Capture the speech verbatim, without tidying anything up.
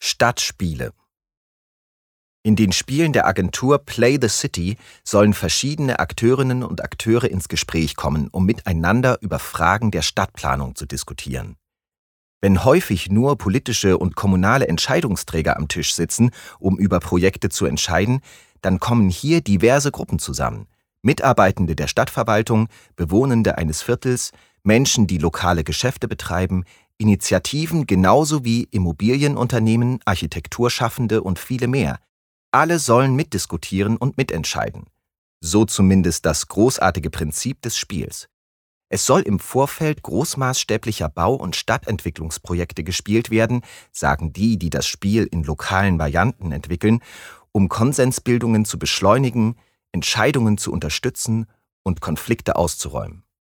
Stadtspiele. In den Spielen der Agentur Play the City sollen verschiedene Akteurinnen und Akteure ins Gespräch kommen, um miteinander über Fragen der Stadtplanung zu diskutieren. Wenn häufig nur politische und kommunale Entscheidungsträger am Tisch sitzen, um über Projekte zu entscheiden, dann kommen hier diverse Gruppen zusammen. Mitarbeitende der Stadtverwaltung, Bewohnende eines Viertels, Menschen, die lokale Geschäfte betreiben, Initiativen genauso wie Immobilienunternehmen, Architekturschaffende und viele mehr. Alle sollen mitdiskutieren und mitentscheiden. So zumindest das großartige Prinzip des Spiels. Es soll im Vorfeld großmaßstäblicher Bau- und Stadtentwicklungsprojekte gespielt werden, sagen die, die das Spiel in lokalen Varianten entwickeln, um Konsensbildungen zu beschleunigen, Entscheidungen zu unterstützen und Konflikte auszuräumen.